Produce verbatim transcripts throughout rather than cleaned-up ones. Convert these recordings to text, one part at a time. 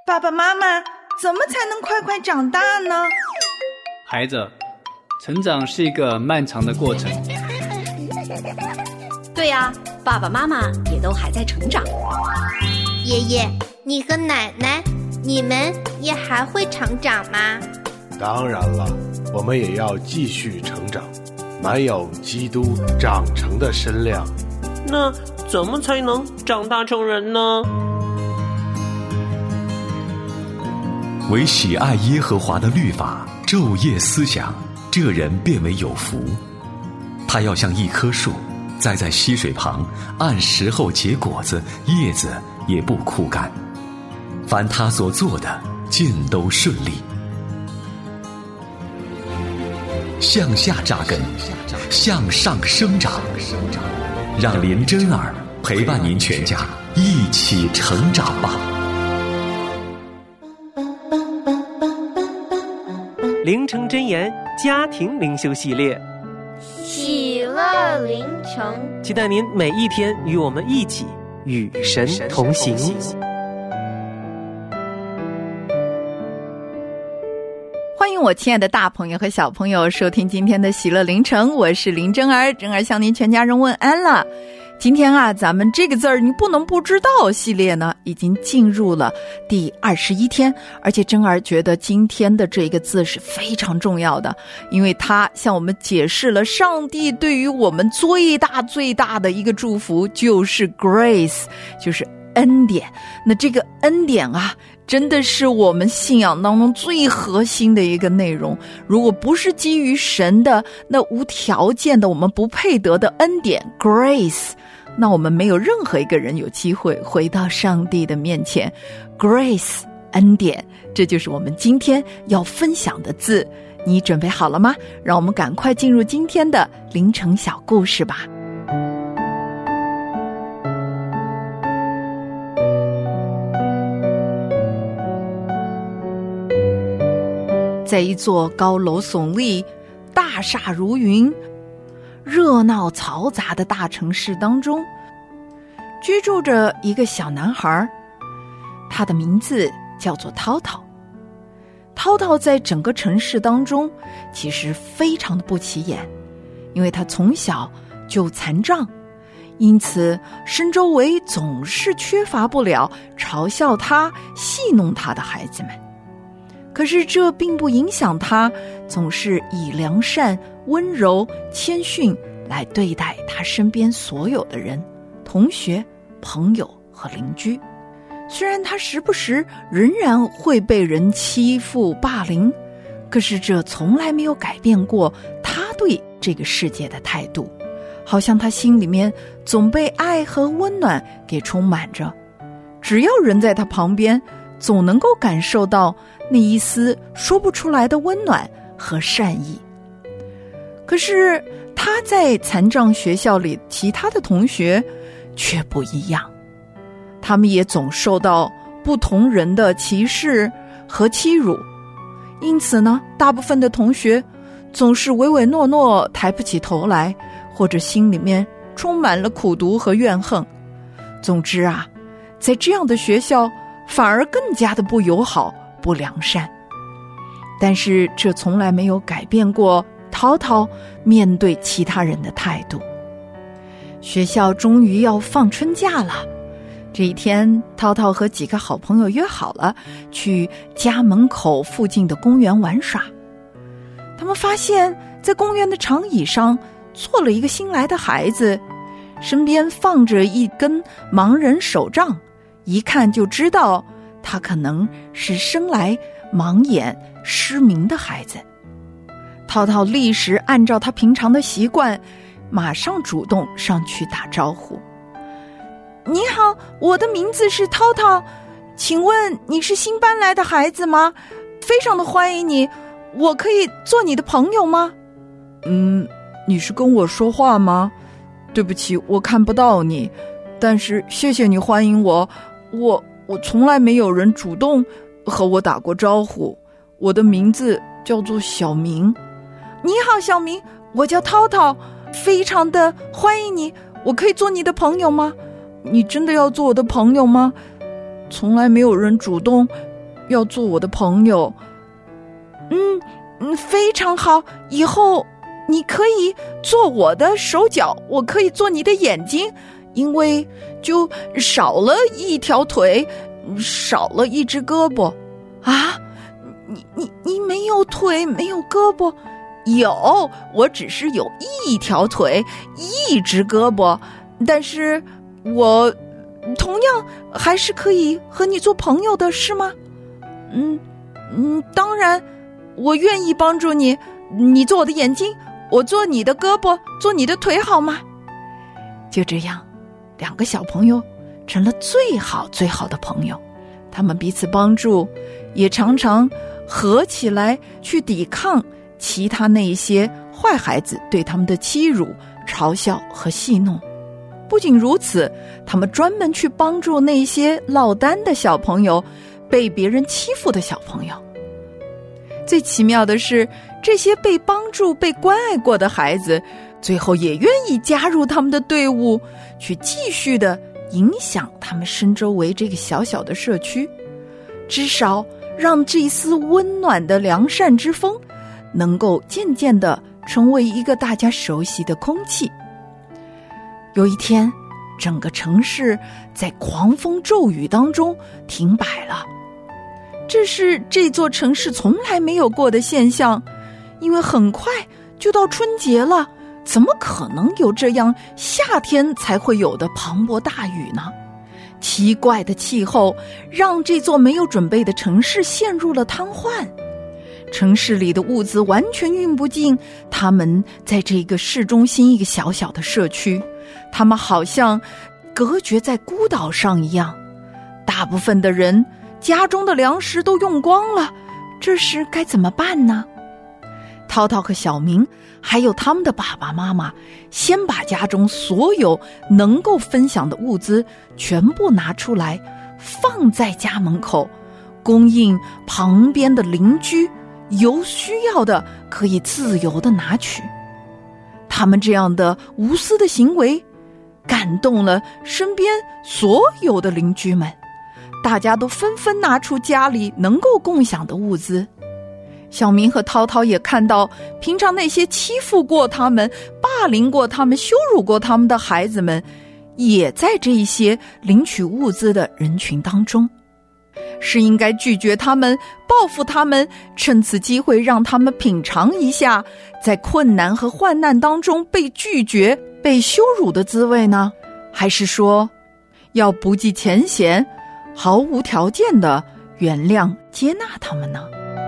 爸爸妈妈，怎么才能快快长大呢？ 孩子，成长是一个漫长的过程。 对呀，爸爸妈妈也都还在成长。 爷爷，你和奶奶，你们也还会成长吗？ 当然了，我们也要继续成长，满有基督长成的身量。 那怎么才能长大成人呢？ 唯喜爱耶和华的律法，昼夜思想，这人便为有福。他要像一棵树，栽在溪水旁，按时候结果子，叶子也不枯干。凡他所做的，尽都顺利。向下扎根，向上生长，让林真儿陪伴您全家一起成长吧。 灵城真言家庭灵修系列， 喜乐灵城， 期待您每一天与我们一起与神同行。 欢迎我亲爱的大朋友和小朋友收听今天的喜乐灵城，我是林真儿，真儿向您全家人问安了。今天啊，咱们这个字儿你不能不知道系列呢，已经进入了第二十一天，而且真儿觉得今天的这个字是非常重要的，因为它向我们解释了上帝对于我们最大最大的一个祝福，就是 grace， 就是恩典。那这个恩典啊，真的是我们信仰当中最核心的一个内容。如果不是基于神的那无条件的我们不配得的恩典 grace， 那我们没有任何一个人有机会回到上帝的面前。 grace 恩典，这就是我们今天要分享的字。你准备好了吗？让我们赶快进入今天的灵城小故事吧。在一座高楼耸立、大厦如云、热闹嘈杂的大城市当中，居住着一个小男孩，他的名字叫做涛涛。涛涛在整个城市当中其实非常的不起眼，因为他从小就残障，因此身周围总是缺乏不了嘲笑他、戏弄他的孩子们。可是这并不影响他总是以良善、温柔、谦逊来对待他身边所有的人，同学、朋友和邻居。虽然他时不时仍然会被人欺负霸凌，可是这从来没有改变过他对这个世界的态度，好像他心里面总被爱和温暖给充满着。只要人在他旁边，总能够感受到那一丝说不出来的温暖和善意。可是他在残障学校里其他的同学却不一样，他们也总受到不同人的歧视和欺辱，因此呢，大部分的同学总是唯唯诺诺，抬不起头来，或者心里面充满了苦毒和怨恨。总之啊，在这样的学校反而更加的不友好、不良善。但是这从来没有改变过涛涛面对其他人的态度。学校终于要放春假了，这一天，涛涛和几个好朋友约好了去家门口附近的公园玩耍。他们发现在公园的长椅上坐了一个新来的孩子，身边放着一根盲人手杖，一看就知道他可能是生来盲眼失明的孩子。涛涛立时按照他平常的习惯，马上主动上去打招呼。你好，我的名字是涛涛，请问你是新搬来的孩子吗？非常的欢迎你，我可以做你的朋友吗？嗯，你是跟我说话吗？对不起，我看不到你，但是谢谢你欢迎我，我我从来没有人主动和我打过招呼，我的名字叫做小明。你好，小明，我叫涛涛，非常的欢迎你，我可以做你的朋友吗？你真的要做我的朋友吗？从来没有人主动要做我的朋友。嗯嗯，非常好，以后你可以做我的手脚，我可以做你的眼睛，因为就少了一条腿，少了一只胳膊。啊，你你你没有腿，没有胳膊？有，我只是有一条腿，一只胳膊，但是我同样还是可以和你做朋友的，是吗？嗯嗯，当然，我愿意帮助你，你做我的眼睛，我做你的胳膊，做你的腿，好吗？就这样，两个小朋友成了最好最好的朋友，他们彼此帮助，也常常合起来去抵抗其他那一些坏孩子对他们的欺辱、嘲笑和戏弄。不仅如此，他们专门去帮助那些落单的小朋友，被别人欺负的小朋友。最奇妙的是，这些被帮助、被关爱过的孩子，最后也愿意加入他们的队伍，去继续的影响他们身周围这个小小的社区，至少让这一丝温暖的良善之风能够渐渐地成为一个大家熟悉的空气。有一天，整个城市在狂风骤雨当中停摆了，这是这座城市从来没有过的现象，因为很快就到春节了，怎么可能有这样夏天才会有的磅礴大雨呢？奇怪的气候让这座没有准备的城市陷入了瘫痪，城市里的物资完全运不进他们在这个市中心一个小小的社区，他们好像隔绝在孤岛上一样。大部分的人家中的粮食都用光了，这时该怎么办呢？涛涛和小明还有他们的爸爸妈妈，先把家中所有能够分享的物资全部拿出来，放在家门口，供应旁边的邻居有需要的可以自由的拿取。他们这样的无私的行为感动了身边所有的邻居们，大家都纷纷拿出家里能够共享的物资。小明和涛涛也看到平常那些欺负过他们、霸凌过他们、羞辱过他们的孩子们，也在这一些领取物资的人群当中。是应该拒绝他们、报复他们，趁此机会让他们品尝一下在困难和患难当中被拒绝、被羞辱的滋味呢？还是说要不计前嫌、毫无条件的原谅、接纳他们呢？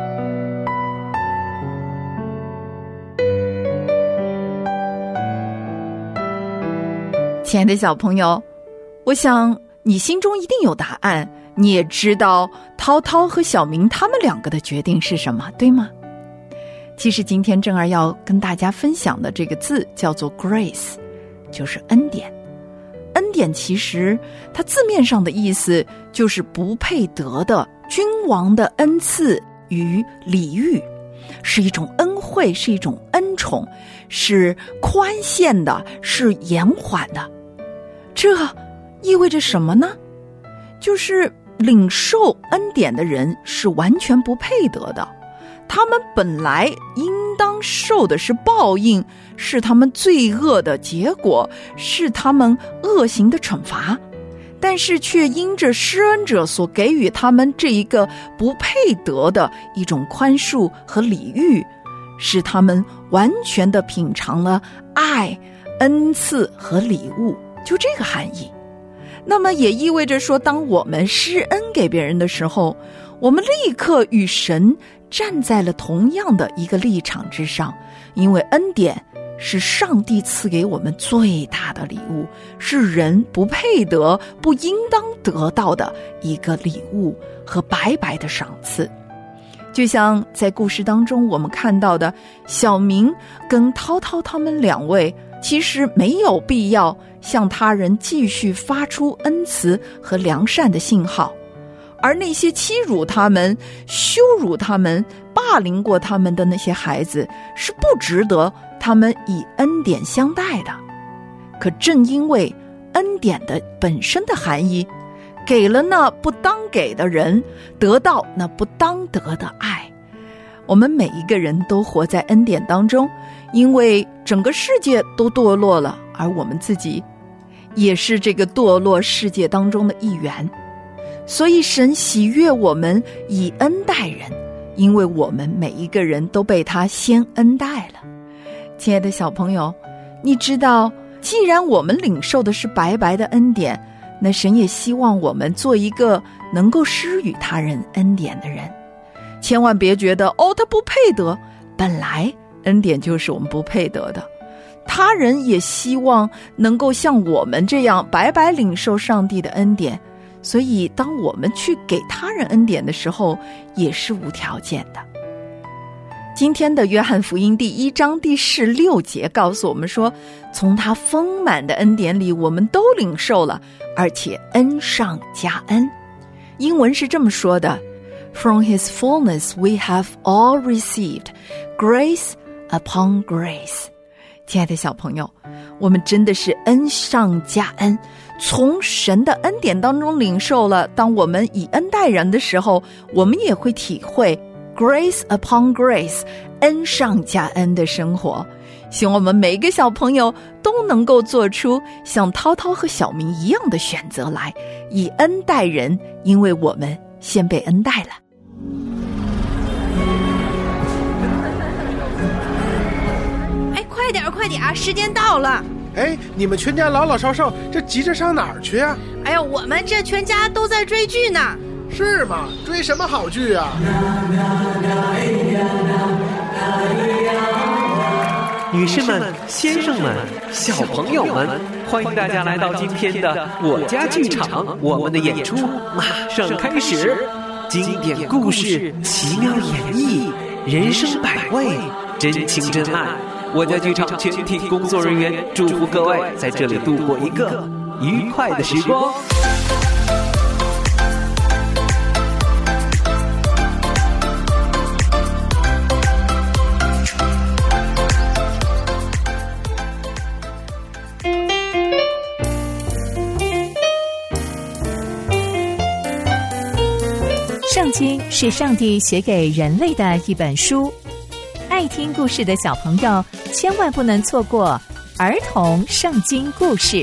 亲爱的小朋友，我想你心中一定有答案，你也知道涛涛和小明他们两个的决定是什么，对吗？其实今天正儿要跟大家分享的这个字叫做 grace， 就是恩典。恩典其实它字面上的意思就是不配得的君王的恩赐与礼遇，是一种恩惠，是一种恩宠，是宽限的，是延缓的。这意味着什么呢？就是领受恩典的人是完全不配得的，他们本来应当受的是报应，是他们罪恶的结果，是他们恶行的惩罚，但是却因着施恩者所给予他们这一个不配得的一种宽恕和礼遇，使他们完全的品尝了爱、恩赐和礼物，就这个含义。那么也意味着说，当我们施恩给别人的时候，我们立刻与神站在了同样的一个立场之上，因为恩典是上帝赐给我们最大的礼物，是人不配得、不应当得到的一个礼物和白白的赏赐。就像在故事当中我们看到的，小明跟涛涛他们两位其实没有必要向他人继续发出恩慈和良善的信号，而那些欺辱他们、羞辱他们、霸凌过他们的那些孩子是不值得他们以恩典相待的。可正因为恩典的本身的含义， 给了那不当给的人，得到那不当得的爱。我们每一个人都活在恩典当中，因为整个世界都堕落了，而我们自己也是这个堕落世界当中的一员。所以神喜悦我们以恩待人，因为我们每一个人都被他先恩待了。亲爱的小朋友，你知道，既然我们领受的是白白的恩典，那神也希望我们做一个能够施予他人恩典的人。千万别觉得哦，他不配得，本来恩典就是我们不配得的。他人也希望能够像我们这样白白领受上帝的恩典，所以当我们去给他人恩典的时候，也是无条件的。今天的约翰福音第一章第十六节告诉我们说，从他丰满的恩典里，我们都领受了，而且恩上加恩。英文是这么说的， From his fullness we have all received grace upon grace。 亲爱的小朋友，我们真的是恩上加恩，从神的恩典当中领受了。当我们以恩待人的时候，我们也会体会 grace upon grace， 恩上加恩的生活。希望我们每一个小朋友都能够做出像涛涛和小明一样的选择来，以恩待人，因为我们先被恩待了。 哎，快点快点，时间到了。 哎，你们全家老老少少这急着上哪儿去啊？ 哎呀，我们这全家都在追剧呢。 是吗？追什么好剧啊？ 女士们、先生们、小朋友们，欢迎大家来到今天的我家剧场，我们的演出马上开始。经典故事，奇妙演绎，人生百味，真情真爱。我家剧场全体工作人员祝福各位在这里度过一个愉快的时光。 圣经是上帝写给人类的一本书，爱听故事的小朋友千万不能错过儿童圣经故事。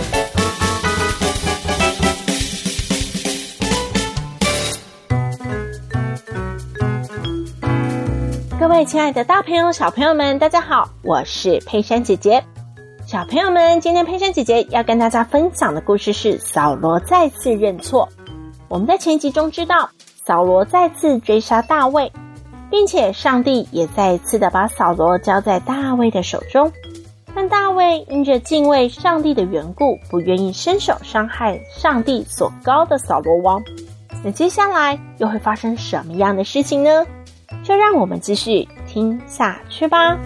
各位亲爱的大朋友小朋友们，大家好，我是佩珊姐姐。小朋友们，今天佩珊姐姐要跟大家分享的故事是扫罗再次认错。我们在前集中知道，扫罗再次追杀大卫，并且上帝也再一次的把扫罗交在大卫的手中。但大卫因着敬畏上帝的缘故，不愿意伸手伤害上帝所膏的扫罗王。那接下来又会发生什么样的事情呢？就让我们继续听下去吧。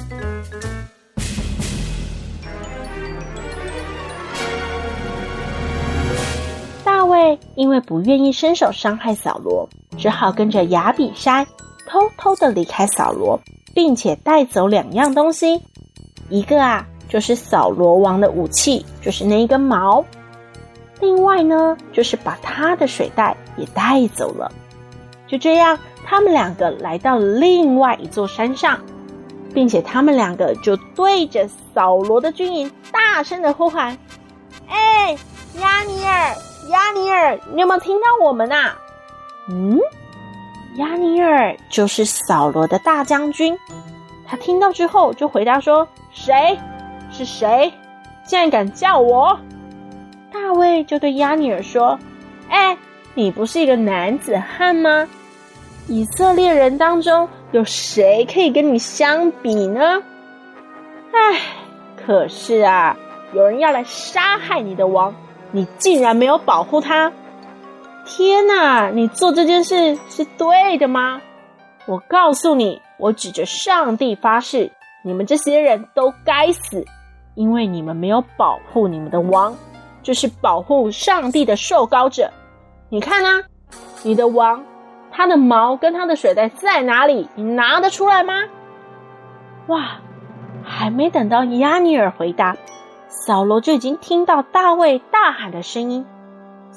大卫因为不愿意伸手伤害扫罗，只好跟着亚比筛偷偷的离开扫罗，并且带走两样东西。一个啊，就是扫罗王的武器，就是那一根矛。另外呢，就是把他的水袋也带走了。就这样，他们两个来到了另外一座山上，并且他们两个就对着扫罗的军营大声的呼喊：哎，亚尼尔，亚尼尔，你有没有听到我们啊？嗯，亚尼尔就是扫罗的大将军。他听到之后就回答说：谁？是谁？竟然敢叫我？大卫就对亚尼尔说：哎，你不是一个男子汉吗？以色列人当中有谁可以跟你相比呢？唉，可是啊，有人要来杀害你的王，你竟然没有保护他。天哪，你做这件事是对的吗？我告诉你，我指着上帝发誓，你们这些人都该死，因为你们没有保护你们的王，就是保护上帝的受膏者。你看啊，你的王，他的矛跟他的水袋在哪里？你拿得出来吗？哇，还没等到亚尼尔回答，扫罗就已经听到大卫大喊的声音。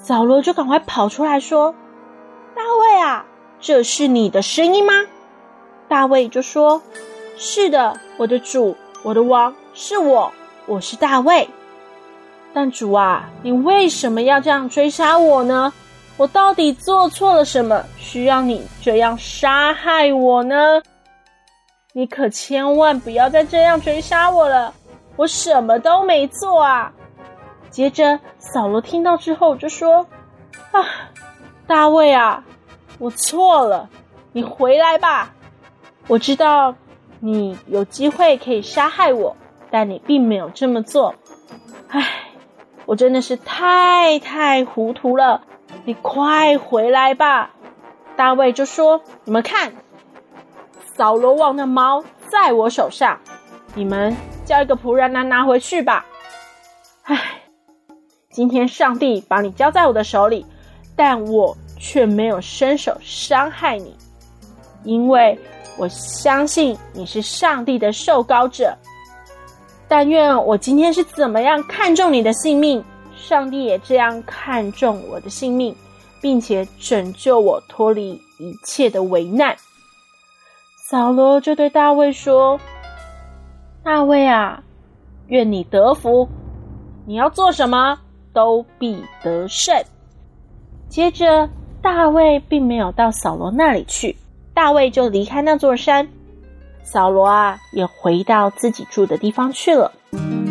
扫罗就赶快跑出来说：大卫啊，这是你的声音吗？大卫就说：是的，我的主，我的王，是我，我是大卫。但主啊，你为什么要这样追杀我呢？我到底做错了什么，需要你这样杀害我呢？你可千万不要再这样追杀我了，我什么都没做啊。接着扫罗听到之后就说：啊，大卫啊，我错了，你回来吧。我知道你有机会可以杀害我，但你并没有这么做。唉，我真的是太太糊涂了，你快回来吧。大卫就说：你们看，扫罗王的矛在我手上，你们叫一个仆人来拿回去吧。唉，今天上帝把你交在我的手里，但我却没有伸手伤害你，因为我相信你是上帝的受膏者。但愿我今天是怎么样看重你的性命，上帝也这样看重我的性命，并且拯救我脱离一切的危难。扫罗就对大卫说：大卫啊，愿你得福，你要做什么都必得胜。接着大卫并没有到扫罗那里去，大卫就离开那座山，扫罗啊也回到自己住的地方去了。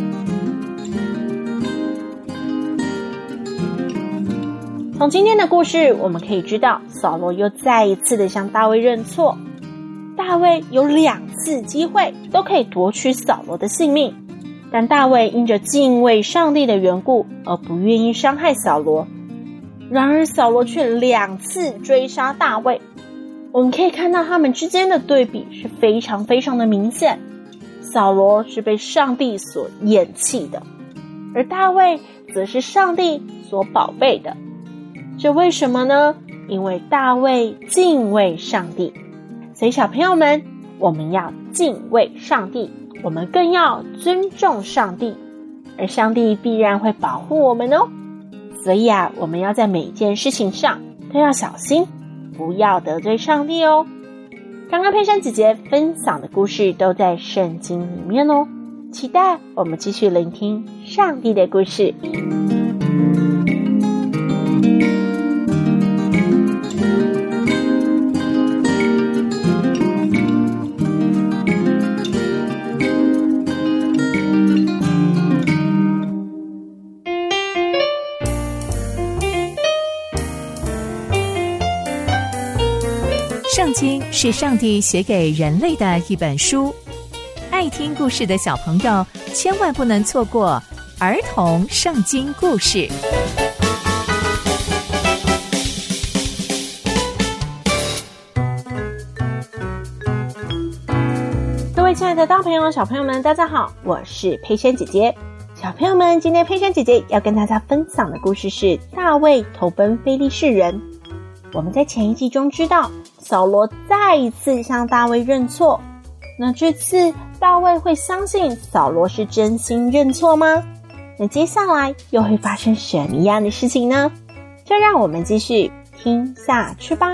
从今天的故事我们可以知道，扫罗又再一次的向大卫认错。大卫有两次机会都可以夺取扫罗的性命，但大卫因着敬畏上帝的缘故而不愿意伤害扫罗。然而扫罗却两次追杀大卫，我们可以看到他们之间的对比是非常非常的明显。扫罗是被上帝所厌弃的，而大卫则是上帝所宝贝的。这为什么呢？因为大卫敬畏上帝。所以小朋友们，我们要敬畏上帝，我们更要尊重上帝，而上帝必然会保护我们哦。所以啊，我们要在每一件事情上都要小心，不要得罪上帝哦。刚刚佩珊姐姐分享的故事都在圣经里面哦，期待我们继续聆听上帝的故事。 圣经是上帝写给人类的一本书，爱听故事的小朋友千万不能错过儿童圣经故事。 各位亲爱的大朋友小朋友们，大家好，我是佩珊姐姐。小朋友们，今天佩珊姐姐要跟大家分享的故事是大卫投奔非利士人。我们在前一季中知道，扫罗再一次向大卫认错，那这次大卫会相信扫罗是真心认错吗？那接下来又会发生什么样的事情呢？就让我们继续听下去吧。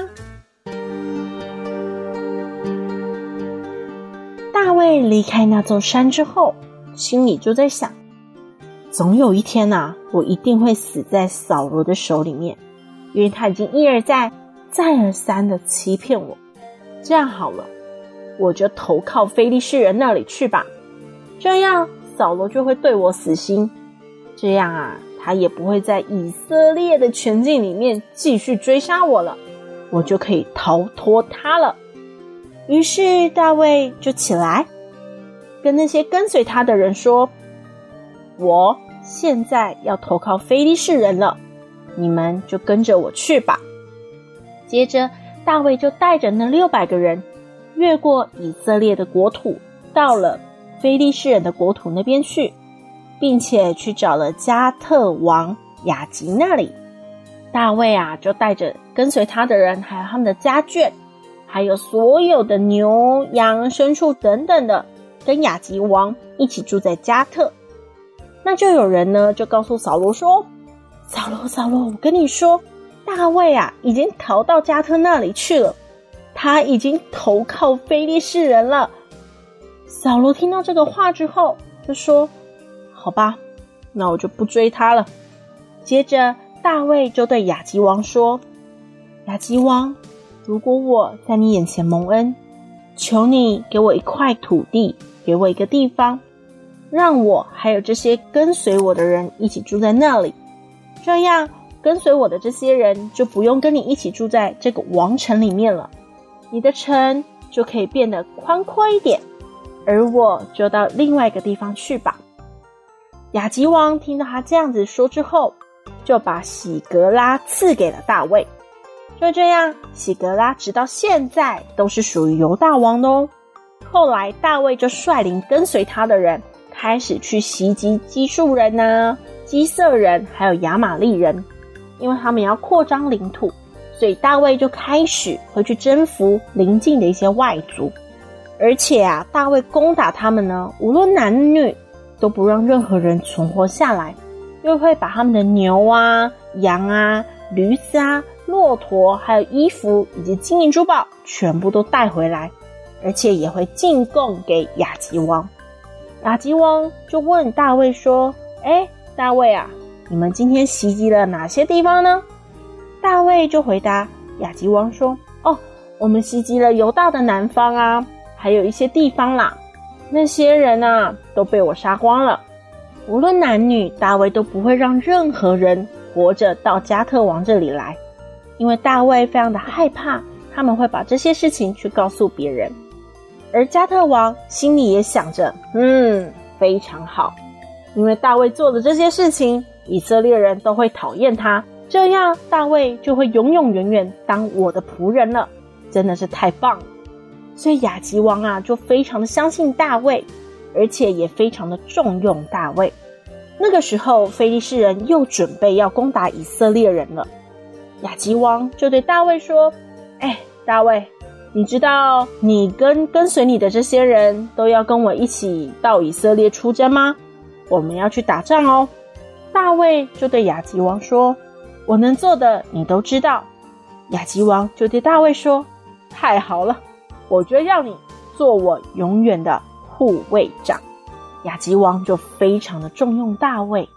大卫离开那座山之后，心里就在想，总有一天啊，我一定会死在扫罗的手里面，因为他已经一而再再而三的欺骗我。这样好了，我就投靠非利士人那里去吧，这样扫罗就会对我死心，这样啊，他也不会在以色列的全境里面继续追杀我了，我就可以逃脱他了。于是大卫就起来跟那些跟随他的人说，我现在要投靠非利士人了，你们就跟着我去吧。接着大卫就带着那六百个人越过以色列的国土，到了非利士人的国土那边去，并且去找了加特王亚吉那里。大卫啊就带着跟随他的人，还有他们的家眷，还有所有的牛羊牲畜等等的，跟亚吉王一起住在加特。那就有人呢就告诉扫罗说， 扫罗，扫罗，我跟你说，大卫啊，已经逃到加特那里去了，他已经投靠非利士人了。扫罗听到这个话之后，就说：好吧，那我就不追他了。接着大卫就对亚吉王说：亚吉王，如果我在你眼前蒙恩，求你给我一块土地，给我一个地方，让我还有这些跟随我的人一起住在那里，这样跟随我的这些人就不用跟你一起住在这个王城里面了，你的城就可以变得宽阔一点，而我就到另外一个地方去吧。亚吉王听到他这样子说之后，就把喜格拉赐给了大卫。就这样，喜格拉直到现在都是属于犹大王的哦。后来大卫就率领跟随他的人，开始去袭击基述人啊、基色人还有亚玛利人，因为他们要扩张领土，所以大卫就开始会去征服邻近的一些外族。而且啊，大卫攻打他们呢，无论男女都不让任何人存活下来，又会把他们的牛啊、羊啊、驴子啊、骆驼还有衣服以及金银珠宝全部都带回来，而且也会进贡给亚吉王。亚吉王就问大卫说：诶，大卫啊，你们今天袭击了哪些地方呢？大卫就回答亚吉王说：哦，我们袭击了犹大的南方啊，还有一些地方啦，那些人啊都被我杀光了，无论男女，大卫都不会让任何人活着到加特王这里来，因为大卫非常的害怕他们会把这些事情去告诉别人。而加特王心里也想着，嗯，非常好，因为大卫做的这些事情，以色列人都会讨厌他，这样大卫就会永永远远当我的仆人了，真的是太棒了。所以亚吉王啊，就非常的相信大卫，而且也非常的重用大卫。那个时候非利士人又准备要攻打以色列人了，亚吉王就对大卫说：哎，大卫，你知道你跟跟随你的这些人都要跟我一起到以色列出征吗？我们要去打仗哦。大卫就对亚吉王说：我能做的你都知道。亚吉王就对大卫说：太好了，我就要你做我永远的护卫长。亚吉王就非常的重用大卫。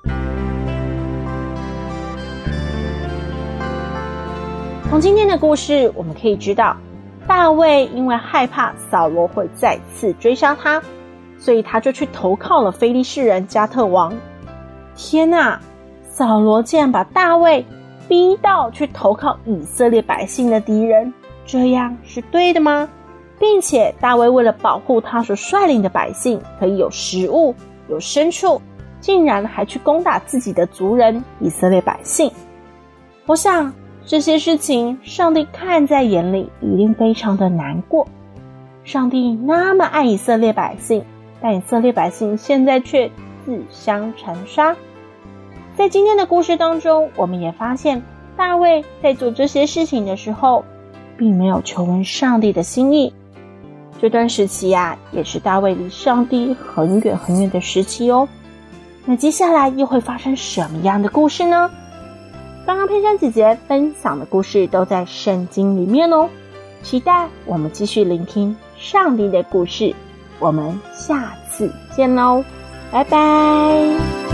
从今天的故事我们可以知道，大卫因为害怕扫罗会再次追杀他，所以他就去投靠了非利士人加特王。天哪，扫罗竟然把大卫逼到去投靠以色列百姓的敌人，这样是对的吗？并且大卫为了保护他所率领的百姓可以有食物有牲畜，竟然还去攻打自己的族人以色列百姓。我想这些事情上帝看在眼里，一定非常的难过。上帝那么爱以色列百姓，但以色列百姓现在却自相残杀。在今天的故事当中，我们也发现大卫在做这些事情的时候并没有求问上帝的心意。这段时期啊，也是大卫离上帝很远很远的时期哦。那接下来又会发生什么样的故事呢？刚刚佩珊姐姐分享的故事都在圣经里面哦，期待我们继续聆听上帝的故事。我们下次见喽，拜拜。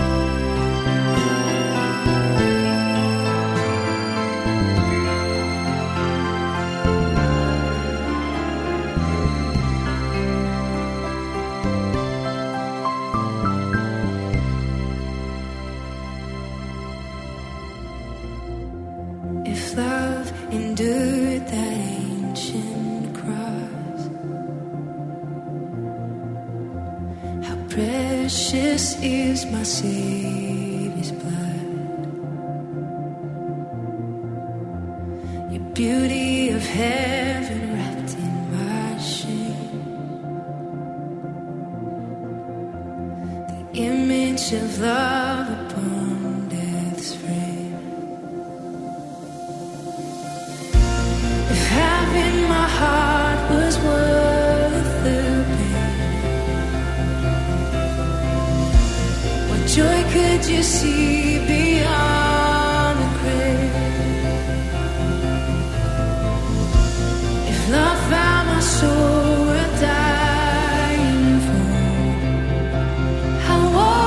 Love endured that ancient cross, how precious is my Savior's blood. Your beauty of heaven wrapped in my shame, the image of love upon death's frame. In my heart was worth the pain. What joy could you see beyond soul were dying for. How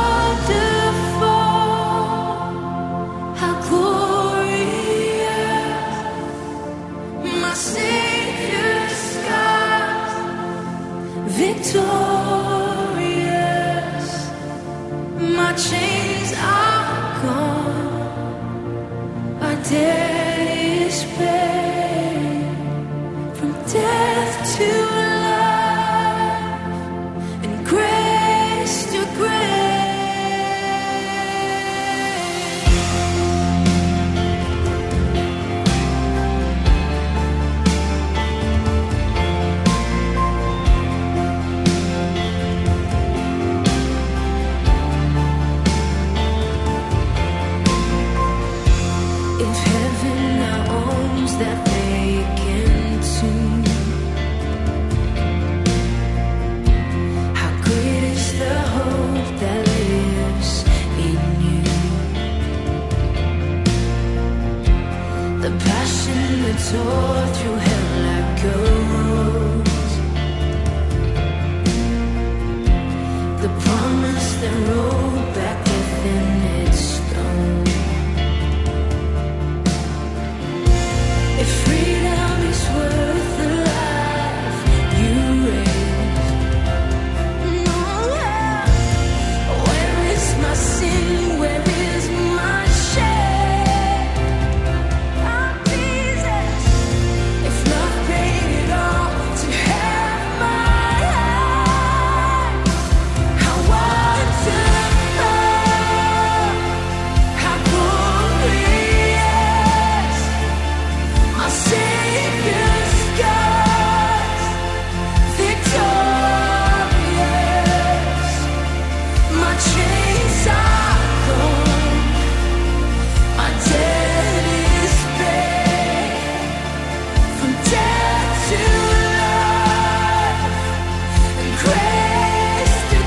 wonderful, how glorious, my Savior's scars, victorious, my chains are gone, my debt is paid, from death to life, and grace to grace. If heaven now owns that vacant tomb, how great is the hope that lives in you? The passion that tore through hell like gold, the promise that rolled back within its stone. If freedom is worth the life you raised, where is my sin? Where is my shame? Oh, Jesus, if love paid it all to have my life, how wonderful, how glorious, my Savior's scars, victorious, my chains are gone, my debt is paid, from death to life, and grace to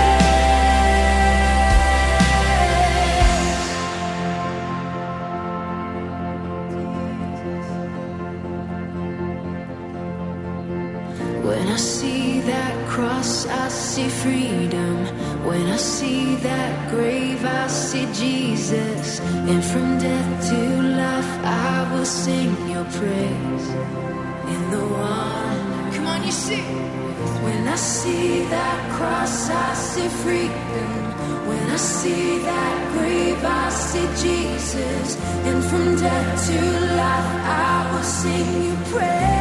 When I see that cross, I see freedom. When I see that grave, I see Jesus. And from death to life, I will sing your praise. In the one, come on, you see. When I see that cross, I see freedom. When I see that grave, I see Jesus. And from death to life, I will sing your praise.